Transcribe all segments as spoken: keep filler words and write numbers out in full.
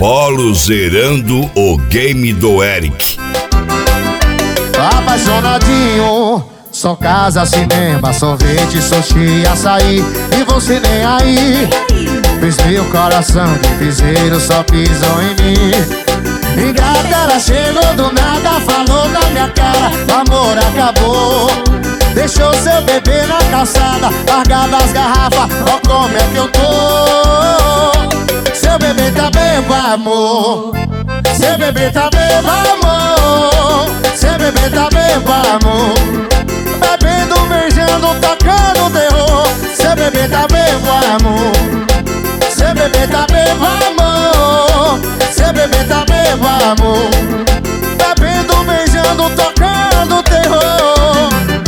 Apolo zerando o game do Eric. Apaixonadinho, só casa, cinema, sorvete, sushi, açaí. E você nem aí. Fez meu coração de piseiro, só pisou em mim. Ingrata, ela chegou do nada, falou na minha cara, o amor acabou. Deixou seu bebê na calçada, largado as garrafas, ó como é que eu tô. Seu bebê tá bebo, amor. Seu bebê tá bebo, amor. Seu bebê tá bebo, amor. Bebendo, beijando, tocando terror. Seu bebê tá bebo, amor. Seu bebê tá bebo, amor. Seu bebê tá bebo, amor. Bebendo, beijando, tocando terror.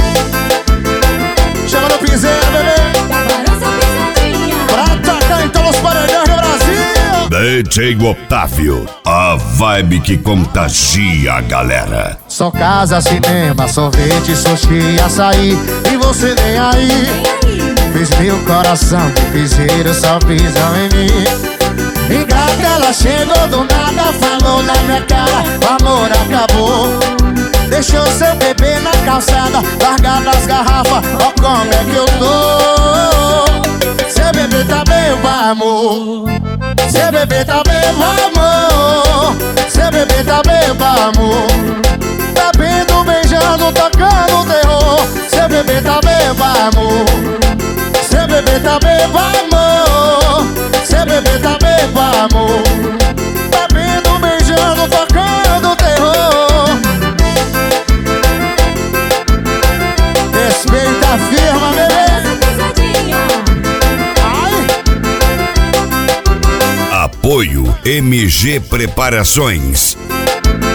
Chama no piseiro, bebê. Pra tocar em todos os paredões do Brasil. D J Otávio, a vibe que contagia a galera. Só casa, cinema, sorvete, sushi, açaí. E você nem aí. Fez meu coração de piseiro, só pisam em mim. Ingrata, ela chegou do nada, falou na minha cara, o amor acabou. Deixou seu bebê na calçada, largado as garrafas, ó como é que eu tô. Seu bebê tá bebo, amor. Seu bebê tá bebo, amor. Seu bebê tá bebo, amor. Bebendo, beijando, tocando terror. Seu bebê tá bebo, amor. Seu bebê tá bebo, amor. Seu bebê tá bebo, amor. Bebendo, beijando, tocando terror. Respeita a firma, bebê. Apoio M G Preparações.